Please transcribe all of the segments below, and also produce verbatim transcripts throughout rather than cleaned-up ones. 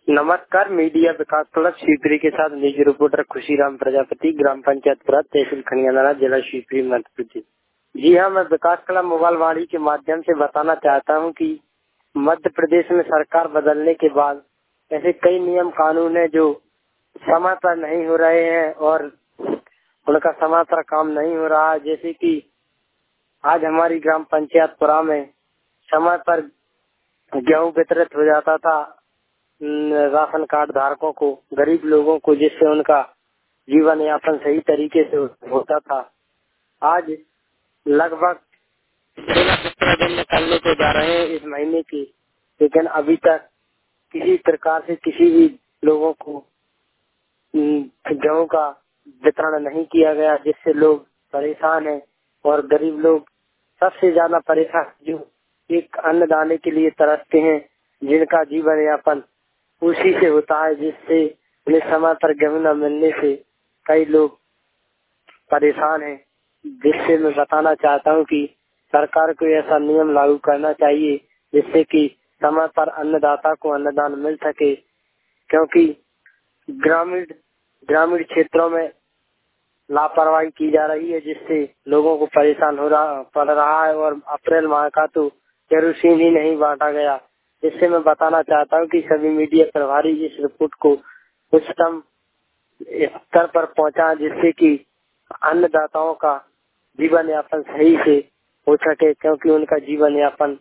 नमस्कार, मीडिया विकास क्लब शिवपुरी के साथ न्यूज रिपोर्टर खुशीराम प्रजापति, ग्राम पंचायत पुरा, तहसील खनियाना, जिला शिवपुरी, मध्य प्रदेश। जी हाँ, मैं विकास क्लब मोबाइल वाणी के माध्यम से बताना चाहता हूँ कि मध्य प्रदेश में सरकार बदलने के बाद ऐसे कई नियम कानून है जो समय पर नहीं हो रहे हैं और उनका समय पर काम नहीं हो रहा है। जैसे कि आज हमारी ग्राम पंचायत पुरा में समय पर गेहूं वितरित हो जाता था राशन कार्ड धारकों को, गरीब लोगों को, जिससे उनका जीवन यापन सही तरीके से होता था। आज लगभग सोलह सत्रह दिन निकलने को जा रहे हैं इस महीने की, लेकिन अभी तक किसी प्रकार से किसी भी लोगों को गेहूं का वितरण नहीं किया गया, जिससे लोग परेशान हैं और गरीब लोग सबसे ज्यादा परेशान जो एक अन्नदाने के लिए तरसते हैं, जिनका जीवन यापन उसी से होता है, जिससे उन्हें समय पर गेहूं न मिलने से कई लोग परेशान हैं। जिससे मैं बताना चाहता हूं कि सरकार को ऐसा नियम लागू करना चाहिए जिससे कि समय पर अन्नदाता को अन्नदान मिल सके, क्योंकि ग्रामीण ग्रामीण क्षेत्रों में लापरवाही की जा रही है, जिससे लोगों को परेशान हो रहा पड़ रहा है और अप्रैल माह का तो केरोसिन ही नहीं बांटा गया। जिससे मैं बताना चाहता हूं कि सभी मीडिया प्रभारी इस रिपोर्ट को उच्चतम स्तर पर पहुंचा, जिससे कि अन्नदाताओं का जीवन यापन सही से हो सके, क्योंकि उनका जीवन यापन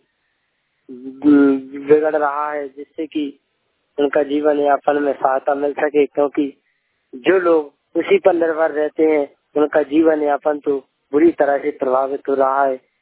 बिगड़ रहा है, जिससे कि उनका जीवन यापन में सहायता मिल सके, क्योंकि जो लोग उसी पर निर्भर रहते हैं उनका जीवन यापन तो बुरी तरह से प्रभावित हो रहा है।